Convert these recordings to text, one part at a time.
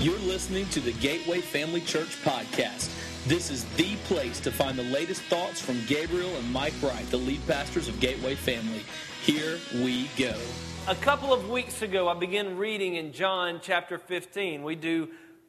You're listening to the Gateway Family Church podcast. This is the place to find the latest thoughts from Gabriel and Mike Wright, the lead pastors of Gateway Family. Here we go. A couple of weeks ago, I began reading in John chapter 15. We do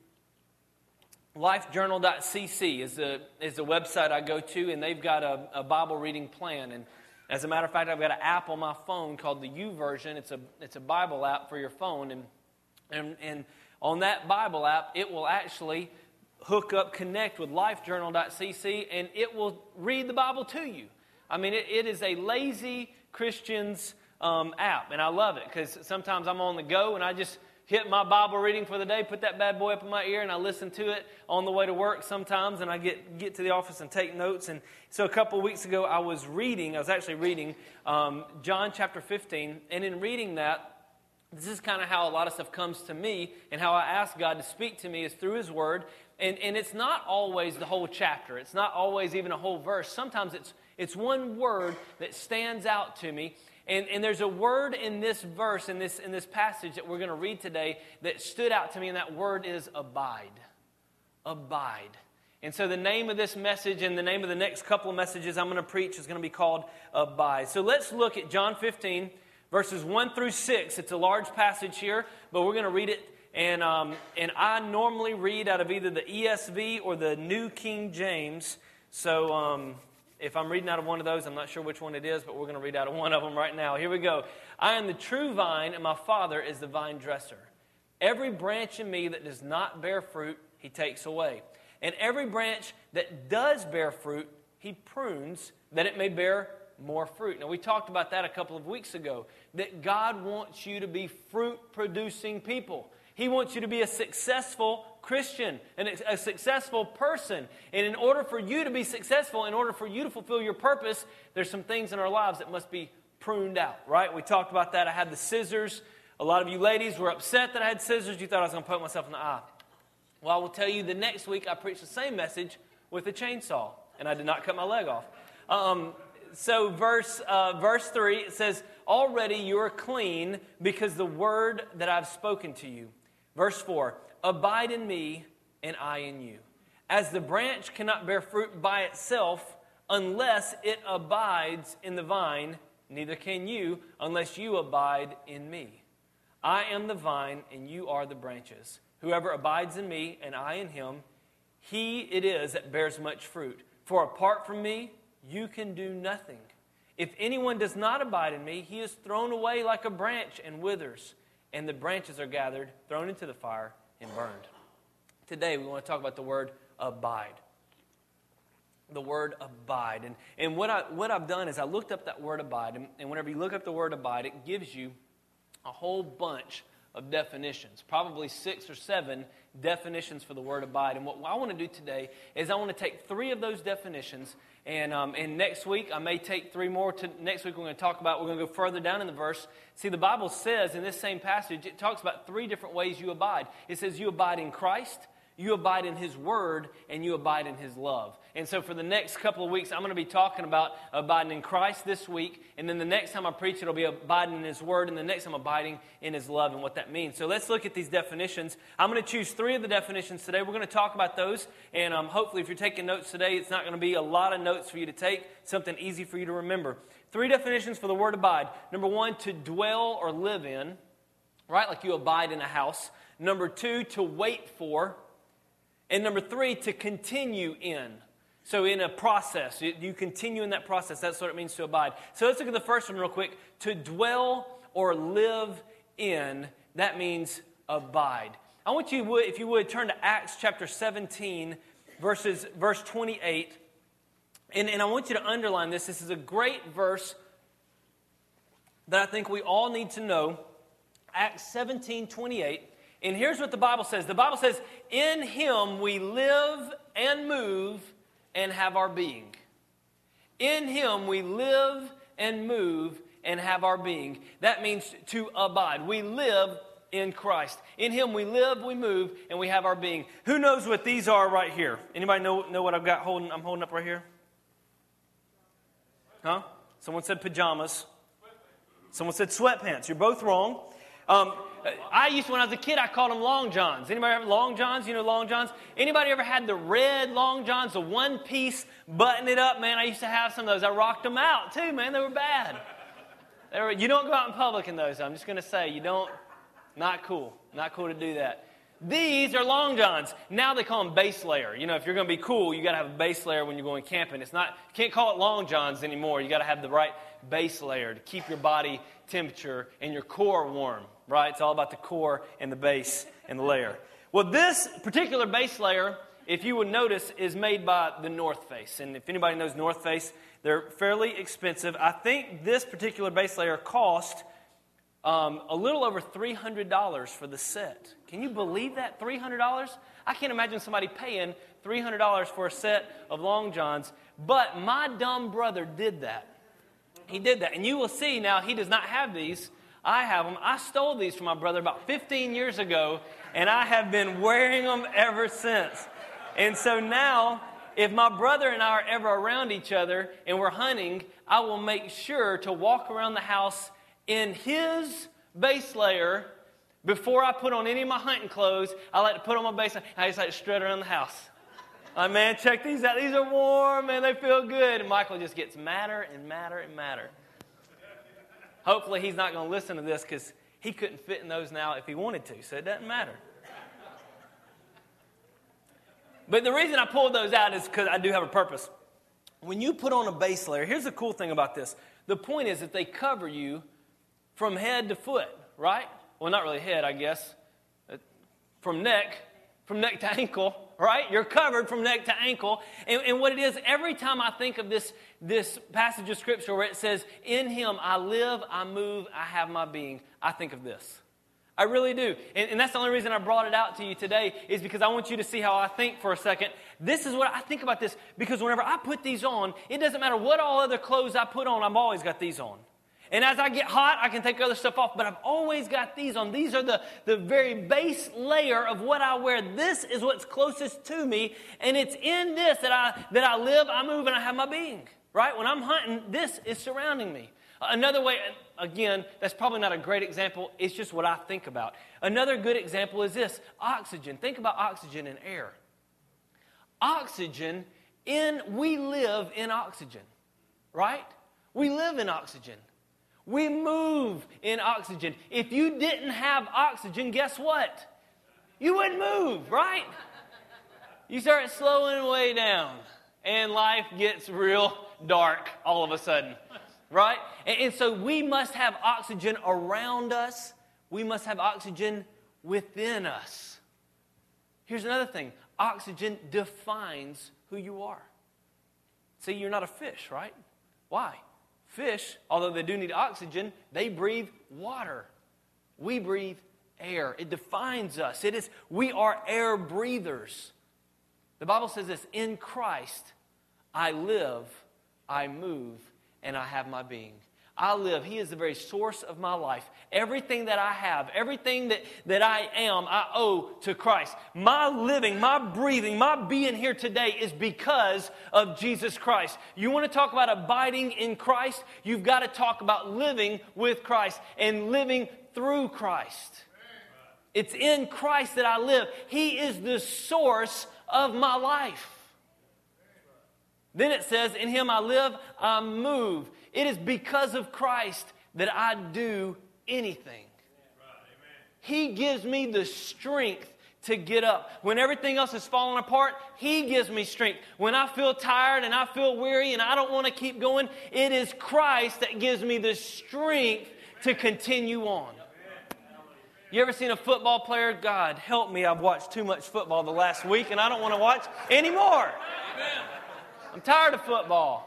lifejournal.cc is the website I go to, and they've got a Bible reading plan. And as a matter of fact, I've got an app on my phone called the YouVersion. It's a Bible app for your phone, and on that Bible app, it will actually hook up, connect with lifejournal.cc, and it will read the Bible to you. I mean, it is a lazy Christian's app, and I love it because sometimes I'm on the go and I just hit my Bible reading for the day, put that bad boy up in my ear, and I listen to it on the way to work sometimes, and I get to the office and take notes. And so a couple of weeks ago, I was actually reading John chapter 15, and in reading that, this is kind of how a lot of stuff comes to me, and how I ask God to speak to me is through His Word. And it's not always the whole chapter. It's not always even a whole verse. Sometimes it's one word that stands out to me. And there's a word in this verse, in this passage that we're going to read today, that stood out to me, and that word is abide. Abide. And so the name of this message and the name of the next couple of messages I'm going to preach is going to be called Abide. So let's look at John 15, verses 1 through 6. It's a large passage here, but we're going to read it. And I normally read out of either the ESV or the New King James. So if I'm reading out of one of those, I'm not sure which one it is, but we're going to read out of one of them right now. Here we go. I am the true vine, and my Father is the vine dresser. Every branch in me that does not bear fruit, He takes away. And every branch that does bear fruit, He prunes, that it may bear more fruit. Now, we talked about that a couple of weeks ago, that God wants you to be fruit-producing people. He wants you to be a successful Christian and a successful person. And in order for you to be successful, in order for you to fulfill your purpose, there's some things in our lives that must be pruned out, right? We talked about that. I had the scissors. A lot of you ladies were upset that I had scissors. You thought I was going to poke myself in the eye. Well, I will tell you, the next week I preached the same message with a chainsaw, and I did not cut my leg off. So verse 3, it says, already you are clean because the word that I've spoken to you. Verse 4, abide in me and I in you. As the branch cannot bear fruit by itself unless it abides in the vine, neither can you unless you abide in me. I am the vine and you are the branches. Whoever abides in me and I in him, he it is that bears much fruit. For apart from me, you can do nothing. If anyone does not abide in me, he is thrown away like a branch and withers. And the branches are gathered, thrown into the fire, and burned. Today we want to talk about the word abide. The word abide. And what I've done is I looked up that word abide. And whenever you look up the word abide, it gives you a whole bunch of definitions. Probably 6 or 7 definitions for the word abide. And what I want to do today is I want to take 3 of those definitions. And next week, I may take 3 more. Next week, we're going to go further down in the verse. See, the Bible says in this same passage, it talks about 3 different ways you abide. It says you abide in Christ, you abide in His Word, and you abide in His love. And so for the next couple of weeks, I'm going to be talking about abiding in Christ this week. And then the next time I preach, it'll be abiding in His Word. And the next time, abiding in His love and what that means. So let's look at these definitions. I'm going to choose 3 of the definitions today. We're going to talk about those. And hopefully, if you're taking notes today, it's not going to be a lot of notes for you to take. Something easy for you to remember. 3 definitions for the word abide. Number 1, to dwell or live in. Right? Like you abide in a house. Number 2, to wait for. And number 3, to continue in. So in a process, you continue in that process. That's what it means to abide. So let's look at the first one real quick. To dwell or live in, that means abide. I want you, if you would, turn to Acts chapter 17, verse 28. And I want you to underline this. This is a great verse that I think we all need to know. Acts 17:28. And here's what the Bible says. The Bible says, in Him we live and move and have our being. In Him we live and move and have our being. That means to abide. We live in Christ. In Him we live, we move, and we have our being. Who knows what these are right here? Anybody know what I'm holding up right here? Huh? Someone said pajamas. Someone said sweatpants. You're both wrong. I used to, when I was a kid, I called them long johns. Anybody have long johns? You know long johns? Anybody ever had the red long johns, the one piece, button it up? Man, I used to have some of those. I rocked them out too, man. They were bad. You don't go out in public in those. I'm just going to say, you don't. Not cool. Not cool to do that. These are long johns. Now they call them base layer. You know, if you're going to be cool, you got to have a base layer when you're going camping. You can't call it long johns anymore. You got to have the right base layer to keep your body temperature and your core warm, right? It's all about the core and the base and the layer. Well, this particular base layer, if you would notice, is made by the North Face. And if anybody knows North Face, they're fairly expensive. I think this particular base layer cost a little over $300 for the set. Can you believe that? $300? I can't imagine somebody paying $300 for a set of long johns. But my dumb brother did that. He did that. And you will see now he does not have these. I have them. I stole these from my brother about 15 years ago, and I have been wearing them ever since. And so now, if my brother and I are ever around each other and we're hunting, I will make sure to walk around the house in his base layer. Before I put on any of my hunting clothes, I like to put on my base layer. I just like to strut around the house. Man, check these out. These are warm, and they feel good. And Michael just gets madder and madder and madder. Hopefully he's not going to listen to this because he couldn't fit in those now if he wanted to, so it doesn't matter. But the reason I pulled those out is because I do have a purpose. When you put on a base layer, here's the cool thing about this. The point is that they cover you from head to foot, right? Well, not really head, I guess. From neck to ankle, right? You're covered from neck to ankle. And what it is, every time I think of this passage of Scripture where it says, in Him I live, I move, I have my being, I think of this. I really do. And that's the only reason I brought it out to you today is because I want you to see how I think for a second. This is what I think about this, because whenever I put these on, it doesn't matter what all other clothes I put on, I've always got these on. And as I get hot, I can take other stuff off, but I've always got these on. These are the very base layer of what I wear. This is what's closest to me, and it's in this that I live, I move, and I have my being. Right? When I'm hunting, this is surrounding me. Another way, again, that's probably not a great example. It's just what I think about. Another good example is this, oxygen. Think about oxygen and air. Oxygen, we live in oxygen, right? We live in oxygen. We move in oxygen. If you didn't have oxygen, guess what? You wouldn't move, right? You start slowing way down, and life gets real dark all of a sudden, right? And so we must have oxygen around us. We must have oxygen within us. Here's another thing. Oxygen defines who you are. See, you're not a fish, right? Why? Fish, although they do need oxygen, they breathe water. We breathe air. It defines us. We are air breathers. The Bible says this, in Christ, I live, I move, and I have my being. I live. He is the very source of my life. Everything that I have, everything that I am, I owe to Christ. My living, my breathing, my being here today is because of Jesus Christ. You want to talk about abiding in Christ? You've got to talk about living with Christ and living through Christ. It's in Christ that I live. He is the source of my life. Then it says, in Him I live, I move. It is because of Christ that I do anything. He gives me the strength to get up. When everything else is falling apart, He gives me strength. When I feel tired and I feel weary and I don't want to keep going, it is Christ that gives me the strength to continue on. You ever seen a football player? God, help me, I've watched too much football the last week and I don't want to watch anymore. I'm tired of football.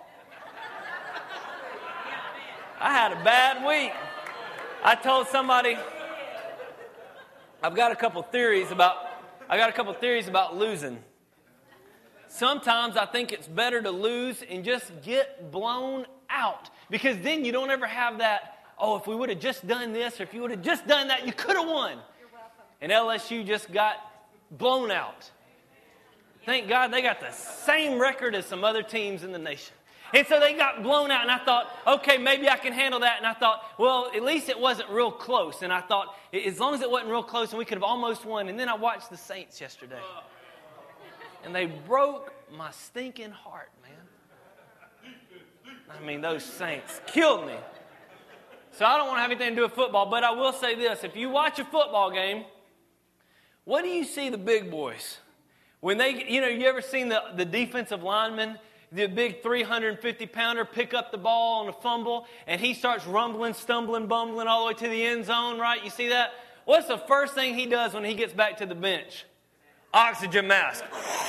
I had a bad week. I told somebody, I've got a couple theories about losing. Sometimes I think it's better to lose and just get blown out, because then you don't ever have that, oh, if we would have just done this, or if you would have just done that, you could have won. And LSU just got blown out. Thank God they got the same record as some other teams in the nation. And so they got blown out, and I thought, okay, maybe I can handle that. And I thought, well, at least it wasn't real close. And I thought, as long as it wasn't real close, and we could have almost won. And then I watched the Saints yesterday. And they broke my stinking heart, man. I mean, those Saints killed me. So I don't want to have anything to do with football, but I will say this. If you watch a football game, what do you see the big boys? When they, you ever seen the defensive lineman, the big 350-pounder, pick up the ball on a fumble, and he starts rumbling, stumbling, bumbling all the way to the end zone, right? You see that? What's the first thing he does when he gets back to the bench? Oxygen mask.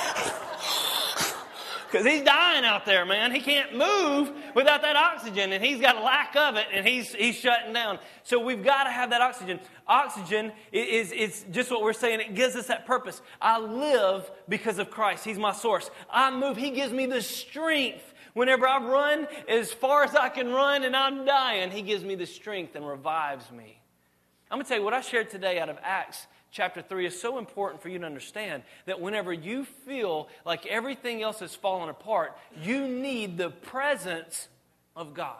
Because he's dying out there, man. He can't move without that oxygen, and he's got a lack of it, and he's shutting down. So we've got to have that oxygen. Oxygen is just what we're saying. It gives us that purpose. I live because of Christ. He's my source. I move. He gives me the strength. Whenever I run as far as I can run and I'm dying, He gives me the strength and revives me. I'm going to tell you what I shared today out of Acts Chapter 3 is so important for you to understand that whenever you feel like everything else is falling apart, you need the presence of God.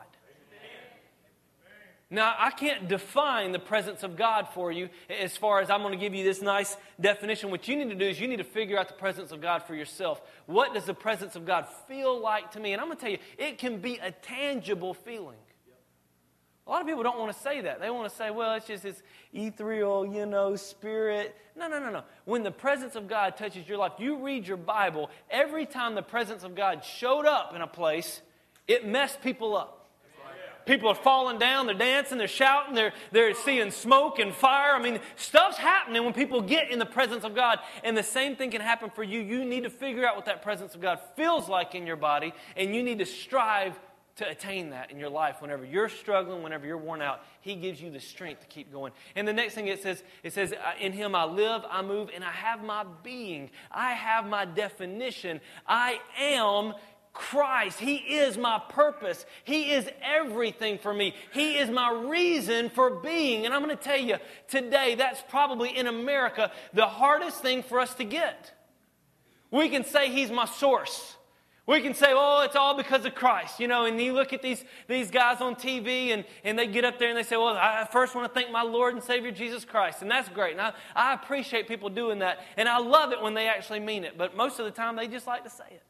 Now, I can't define the presence of God for you as far as I'm going to give you this nice definition. What you need to do is you need to figure out the presence of God for yourself. What does the presence of God feel like to me? And I'm going to tell you, it can be a tangible feeling. A lot of people don't want to say that. They want to say, well, it's just this ethereal, spirit. No. When the presence of God touches your life, you read your Bible, every time the presence of God showed up in a place, it messed people up. People are falling down, they're dancing, they're shouting, they're seeing smoke and fire. I mean, stuff's happening when people get in the presence of God. And the same thing can happen for you. You need to figure out what that presence of God feels like in your body, and you need to strive to attain that in your life. Whenever you're struggling, whenever you're worn out, He gives you the strength to keep going. And the next thing it says, in Him I live, I move, and I have my being. I have my definition. I am Christ. He is my purpose. He is everything for me. He is my reason for being. And I'm going to tell you, today, that's probably in America the hardest thing for us to get. We can say He's my source. We can say, oh, it's all because of Christ, and you look at these guys on TV and they get up there and they say, well, I first want to thank my Lord and Savior Jesus Christ. And that's great. And I appreciate people doing that. And I love it when they actually mean it. But most of the time, they just like to say it.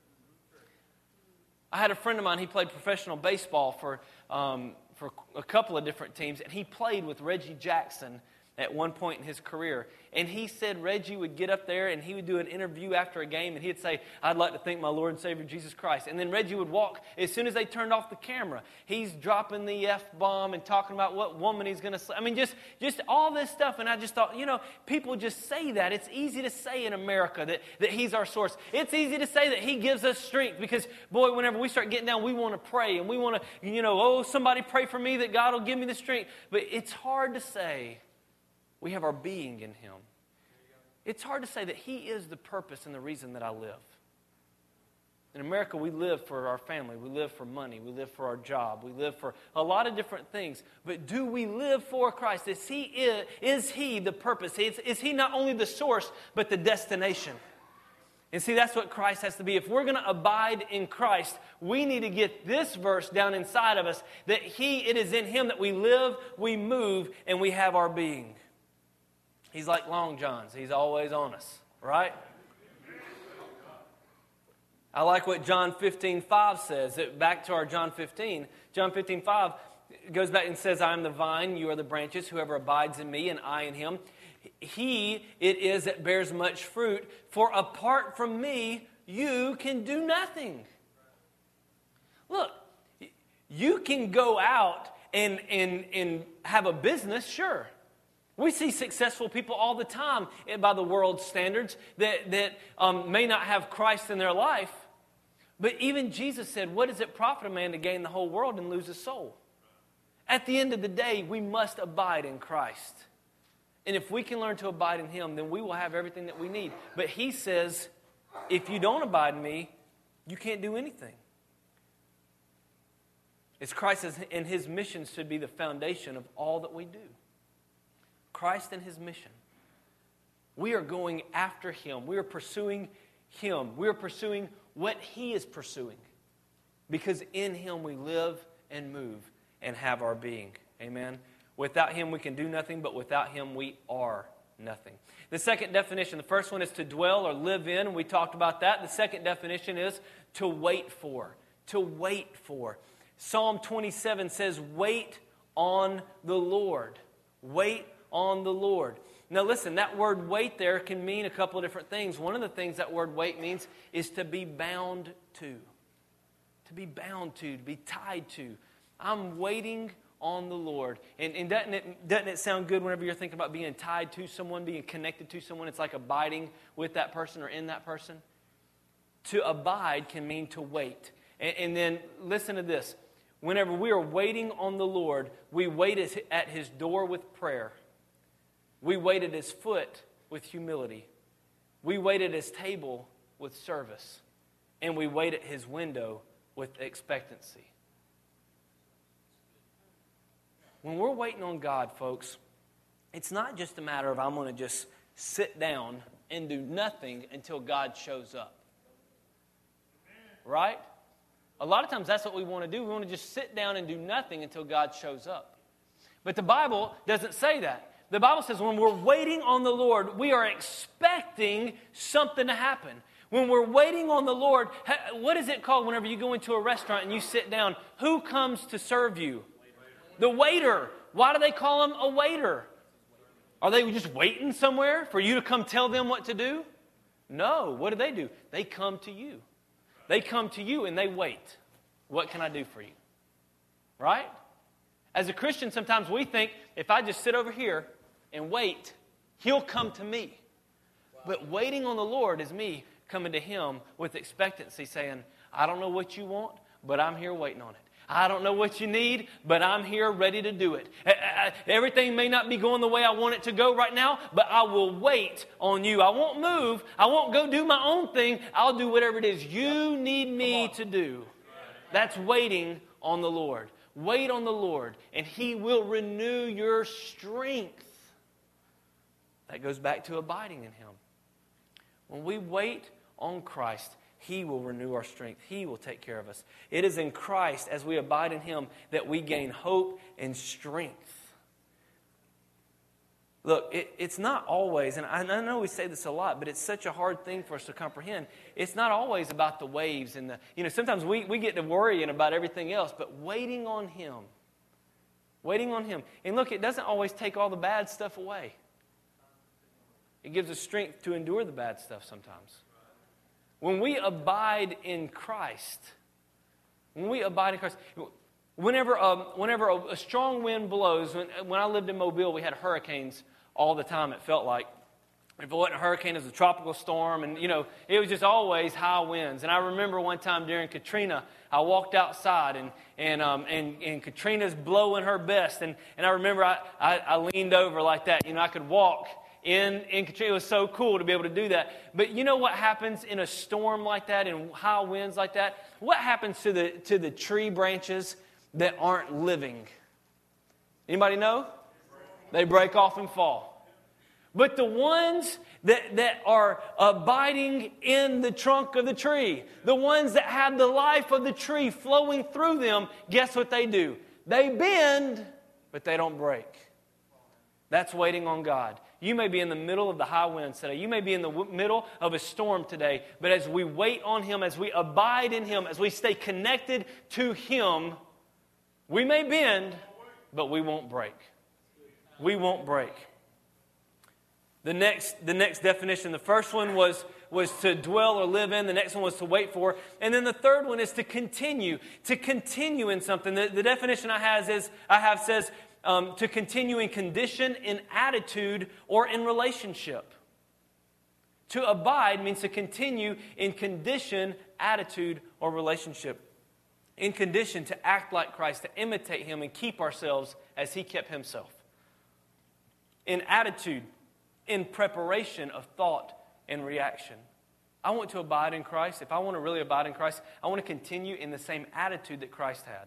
I had a friend of mine, he played professional baseball for a couple of different teams. And he played with Reggie Jackson at one point in his career. And he said Reggie would get up there and he would do an interview after a game and he'd say, I'd like to thank my Lord and Savior Jesus Christ. And then Reggie would walk, as soon as they turned off the camera, he's dropping the F-bomb and talking about what woman he's going to say. I mean, just all this stuff. And I just thought, people just say that. It's easy to say in America that He's our source. It's easy to say that He gives us strength because, boy, whenever we start getting down, we want to pray and we want to, somebody pray for me that God will give me the strength. But it's hard to say we have our being in Him. It's hard to say that He is the purpose and the reason that I live. In America, we live for our family. We live for money. We live for our job. We live for a lot of different things. But do we live for Christ? Is He the purpose? Is He not only the source, but the destination? And see, that's what Christ has to be. If we're going to abide in Christ, we need to get this verse down inside of us, that it is in Him that we live, we move, and we have our being. He's like Long John's. He's always on us, right? I like what John 15:5 says. Back to our John 15. John 15:5 goes back and says, I am the vine, you are the branches. Whoever abides in me and I in him, he it is that bears much fruit. For apart from me, you can do nothing. Look, you can go out and have a business, sure. We see successful people all the time by the world's standards that may not have Christ in their life. But even Jesus said, what does it profit a man to gain the whole world and lose his soul? At the end of the day, we must abide in Christ. And if we can learn to abide in Him, then we will have everything that we need. But He says, if you don't abide in me, you can't do anything. It's Christ and His mission should be the foundation of all that we do. Christ and His mission. We are going after Him. We are pursuing Him. We are pursuing what He is pursuing. Because in Him we live and move and have our being. Amen? Without Him we can do nothing, but without Him we are nothing. The second definition, the first one is to dwell or live in. We talked about that. The second definition is to wait for. To wait for. Psalm 27 says, wait on the Lord. Wait on the Lord. Now listen, that word wait there can mean a couple of different things. One of the things that word wait means is to be bound to. To be bound to be tied to. I'm waiting on the Lord. And doesn't it sound good whenever you're thinking about being tied to someone, being connected to someone? It's like abiding with that person or in that person. To abide can mean to wait. And then listen to this. Whenever we are waiting on the Lord, we wait at His door with prayer. We wait at His foot with humility. We wait at His table with service. And we wait at His window with expectancy. When we're waiting on God, folks, it's not just a matter of I'm going to just sit down and do nothing until God shows up. Right? A lot of times that's what we want to do. We want to just sit down and do nothing until God shows up. But the Bible doesn't say that. The Bible says when we're waiting on the Lord, we are expecting something to happen. When we're waiting on the Lord, what is it called whenever you go into a restaurant and you sit down? Who comes to serve you? The waiter. Why do they call him a waiter? Are they just waiting somewhere for you to come tell them what to do? No. What do? They come to you. They come to you and they wait. What can I do for you? Right? As a Christian, sometimes we think, if I just sit over here and wait, He'll come to me. But waiting on the Lord is me coming to Him with expectancy, saying, I don't know what you want, but I'm here waiting on it. I don't know what you need, but I'm here ready to do it. Everything may not be going the way I want it to go right now, but I will wait on you. I won't move. I won't go do my own thing. I'll do whatever it is you need me to do. That's waiting on the Lord. Wait on the Lord, and He will renew your strength. That goes back to abiding in Him. When we wait on Christ, He will renew our strength. He will take care of us. It is in Christ, as we abide in Him, that we gain hope and strength. Look, it's not always, and I know we say this a lot, but it's such a hard thing for us to comprehend. It's not always about the waves and sometimes we get to worrying about everything else, but waiting on Him. Waiting on Him. And look, it doesn't always take all the bad stuff away. It gives us strength to endure the bad stuff sometimes. When we abide in Christ, whenever a strong wind blows, when I lived in Mobile, we had hurricanes all the time, it felt like. If it wasn't a hurricane, it was a tropical storm, and it was just always high winds. And I remember one time during Katrina, I walked outside, and Katrina's blowing her best, and I remember I leaned over like that. I could walk in Katrina. It was so cool to be able to do that. But you know what happens in a storm like that, in high winds like that? What happens to the tree branches that aren't living? Anybody know? They break off and fall. But the ones that are abiding in the trunk of the tree, the ones that have the life of the tree flowing through them, guess what they do? They bend, but they don't break. That's waiting on God. You may be in the middle of the high winds today. You may be in the middle of a storm today. But as we wait on Him, as we abide in Him, as we stay connected to Him, we may bend, but we won't break. We won't break. The next definition, the first one was to dwell or live in. The next one was to wait for. And then the third one is to continue in something. The definition I have says to continue in condition, in attitude, or in relationship. To abide means to continue in condition, attitude, or relationship. In condition, to act like Christ, to imitate Him and keep ourselves as He kept Himself. In attitude, in preparation of thought and reaction. I want to abide in Christ. If I want to really abide in Christ, I want to continue in the same attitude that Christ had.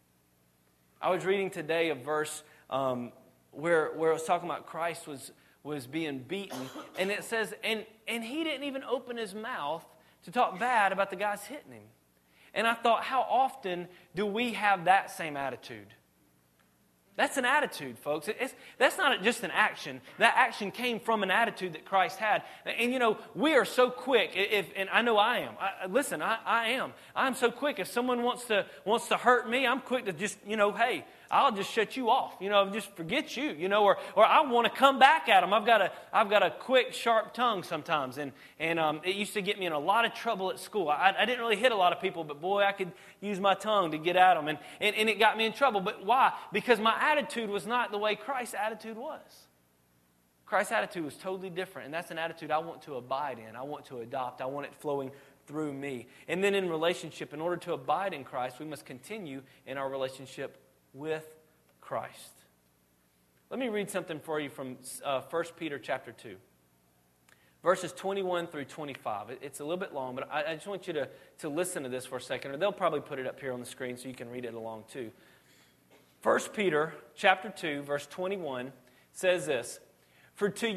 I was reading today a verse where it was talking about Christ was being beaten. And it says, and He didn't even open His mouth to talk bad about the guys hitting Him. And I thought, how often do we have that same attitude? That's an attitude, folks. That's not just an action. That action came from an attitude that Christ had. And, we are so quick, and I know I am. I am. I'm so quick. If someone wants to hurt me, I'm quick to just, hey, I'll just shut you off. Just forget you. Or I want to come back at them. I've got a quick, sharp tongue sometimes, and it used to get me in a lot of trouble at school. I didn't really hit a lot of people, but boy, I could use my tongue to get at them, and it got me in trouble. But why? Because my attitude was not the way Christ's attitude was. Christ's attitude was totally different, and that's an attitude I want to abide in. I want to adopt. I want it flowing through me. And then in relationship, in order to abide in Christ, we must continue in our relationship with Christ. Let me read something for you from 1 Peter chapter 2. Verses 21 through 25. It's a little bit long, but I just want you to listen to this for a second, or they'll probably put it up here on the screen so you can read it along too. 1 Peter chapter 2, verse 21 says this, For to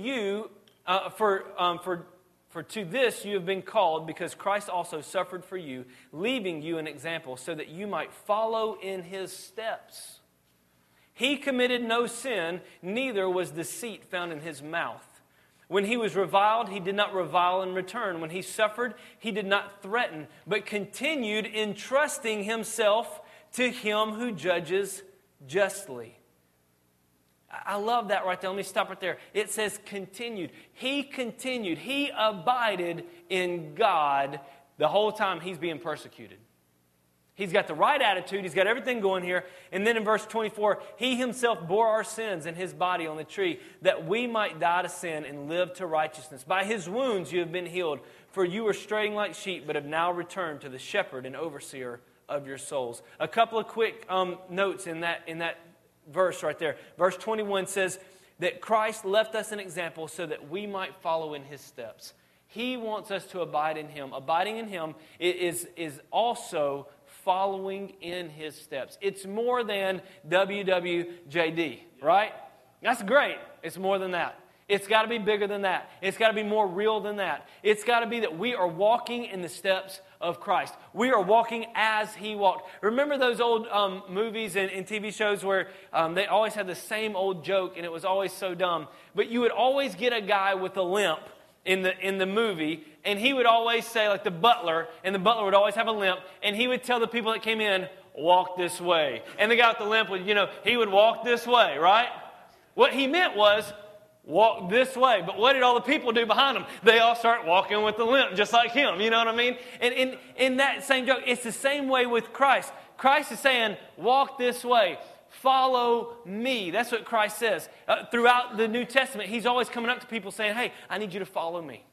this you have been called, because Christ also suffered for you, leaving you an example, so that you might follow in his steps. He committed no sin, neither was deceit found in his mouth. When he was reviled, he did not revile in return. When he suffered, he did not threaten, but continued entrusting himself to him who judges justly. I love that right there. Let me stop right there. It says continued. He continued. He abided in God the whole time he's being persecuted. He's got the right attitude. He's got everything going here. And then in verse 24, he himself bore our sins in his body on the tree, that we might die to sin and live to righteousness. By his wounds you have been healed, for you were straying like sheep, but have now returned to the shepherd and overseer of your souls. A couple of quick notes in that verse right there. Verse 21 says that Christ left us an example so that we might follow in his steps. He wants us to abide in him. Abiding in him is also following in his steps. It's more than WWJD, right? That's great. It's more than that. It's got to be bigger than that. It's got to be more real than that. It's got to be that we are walking in the steps of Christ. We are walking as he walked. Remember those old movies and TV shows where they always had the same old joke and it was always so dumb, but you would always get a guy with a limp in the movie, and he would always say, like the butler, and the butler would always have a limp, and he would tell the people that came in, walk this way. And the guy with the limp would, he would walk this way, right? What he meant was, walk this way. But what did all the people do behind him? They all start walking with the limp, just like him, you know what I mean? And in that same joke, it's the same way with Christ. Christ is saying, walk this way. Follow me. That's what Christ says. Throughout the New Testament, he's always coming up to people saying, hey, I need you to follow me.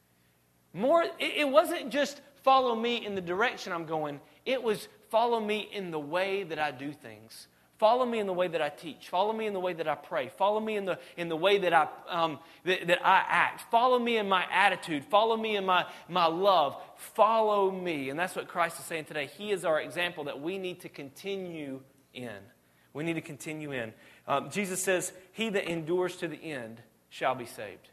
It wasn't just follow me in the direction I'm going. It was follow me in the way that I do things. Follow me in the way that I teach. Follow me in the way that I pray. Follow me in the way that I act. Follow me in my attitude. Follow me in my love. Follow me. And that's what Christ is saying today. He is our example that we need to continue in. We need to continue in. Jesus says, he that endures to the end shall be saved.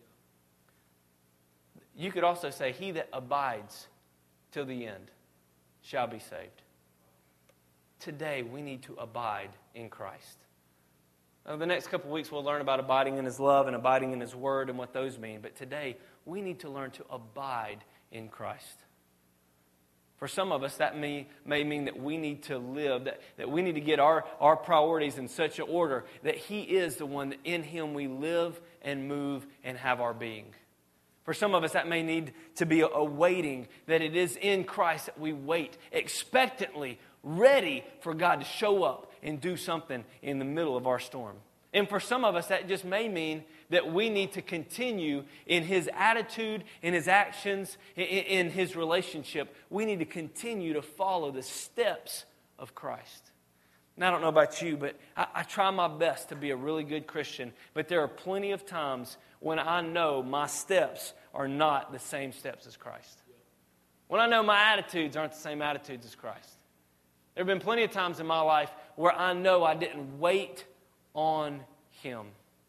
You could also say, he that abides till the end shall be saved. Today, we need to abide in Christ. Now, the next couple of weeks, we'll learn about abiding in his love and abiding in his word and what those mean. But today, we need to learn to abide in Christ. For some of us, that may mean that we need to live, that we need to get our priorities in such an order that he is the one that in him we live and move and have our being. For some of us, that may need to be a waiting, that it is in Christ that we wait expectantly, ready for God to show up and do something in the middle of our storm. And for some of us, that just may mean that we need to continue in his attitude, in his actions, in his relationship. We need to continue to follow the steps of Christ. And I don't know about you, but I try my best to be a really good Christian. But there are plenty of times when I know my steps are not the same steps as Christ. When I know my attitudes aren't the same attitudes as Christ. There have been plenty of times in my life where I know I didn't wait on him.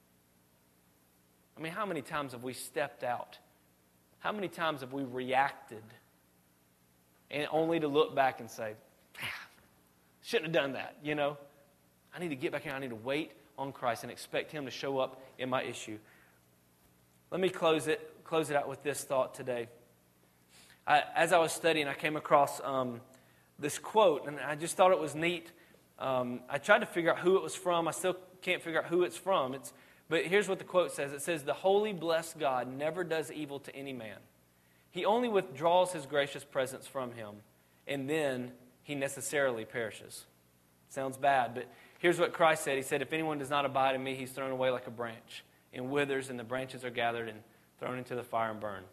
I mean, how many times have we stepped out? How many times have we reacted and only to look back and say, shouldn't have done that, you know. I need to get back here. I need to wait on Christ and expect Him to show up in my issue. Let me close it out with this thought today. As I was studying, I came across this quote, and I just thought it was neat. I tried to figure out who it was from. I still can't figure out who it's from. But here's what the quote says. It says, "The holy, blessed God never does evil to any man. He only withdraws His gracious presence from him, and then he necessarily perishes." Sounds bad, but here's what Christ said. He said, "If anyone does not abide in me, he's thrown away like a branch, and withers, and the branches are gathered and thrown into the fire and burned."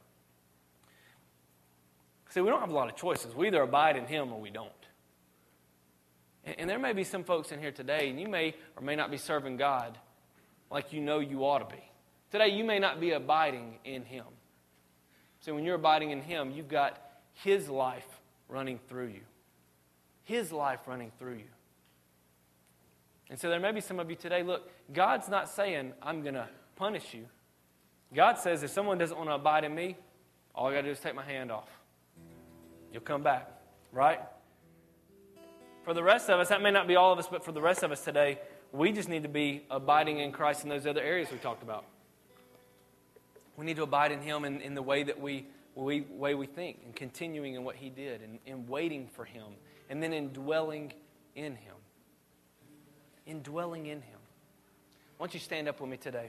See, we don't have a lot of choices. We either abide in Him or we don't. And there may be some folks in here today, and you may or may not be serving God like you know you ought to be. Today, you may not be abiding in Him. So when you're abiding in Him, you've got His life running through you. His life running through you. And so there may be some of you today, look, God's not saying, I'm going to punish you. God says, if someone doesn't want to abide in me, all I got to do is take my hand off. You'll come back, right? For the rest of us, that may not be all of us, but for the rest of us today, we just need to be abiding in Christ in those other areas we talked about. We need to abide in Him in the way that we think, and continuing in what He did, and waiting for Him, and then indwelling in Him. Indwelling in Him. Why don't you stand up with me today?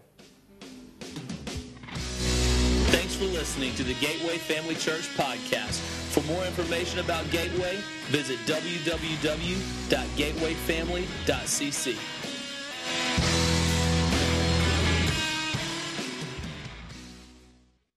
Thanks for listening to the Gateway Family Church podcast. For more information about Gateway, visit www.gatewayfamily.cc.